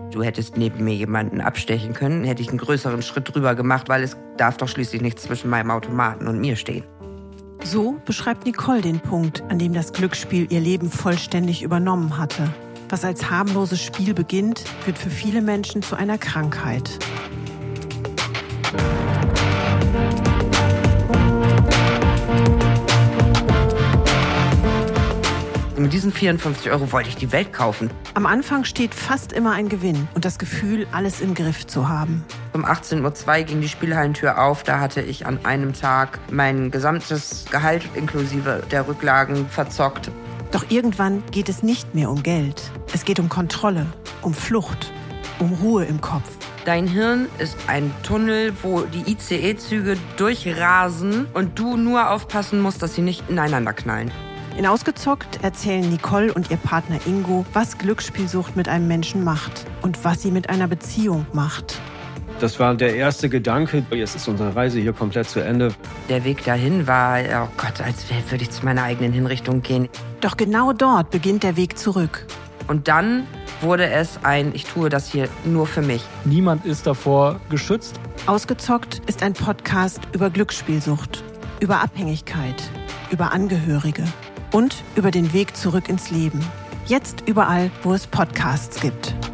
Du hättest neben mir jemanden abstechen können, hätte ich einen größeren Schritt drüber gemacht, weil es darf doch schließlich nichts zwischen meinem Automaten und mir stehen. So beschreibt Nicole den Punkt, an dem das Glücksspiel ihr Leben vollständig übernommen hatte. Was als harmloses Spiel beginnt, wird für viele Menschen zu einer Krankheit. Mit diesen 54 € wollte ich die Welt kaufen. Am Anfang steht fast immer ein Gewinn und das Gefühl, alles im Griff zu haben. Um 18:02 Uhr ging die Spielhallentür auf. Da hatte ich an einem Tag mein gesamtes Gehalt inklusive der Rücklagen verzockt. Doch irgendwann geht es nicht mehr um Geld. Es geht um Kontrolle, um Flucht, um Ruhe im Kopf. Dein Hirn ist ein Tunnel, wo die ICE-Züge durchrasen und du nur aufpassen musst, dass sie nicht ineinander knallen. In Ausgezockt erzählen Nicole und ihr Partner Ingo, was Glücksspielsucht mit einem Menschen macht und was sie mit einer Beziehung macht. Das war der erste Gedanke. Jetzt ist unsere Reise hier komplett zu Ende. Der Weg dahin war, oh Gott, als würde ich zu meiner eigenen Hinrichtung gehen. Doch genau dort beginnt der Weg zurück. Und dann wurde es ich tue das hier nur für mich. Niemand ist davor geschützt. Ausgezockt ist ein Podcast über Glücksspielsucht, über Abhängigkeit, über Angehörige und über den Weg zurück ins Leben. Jetzt überall, wo es Podcasts gibt.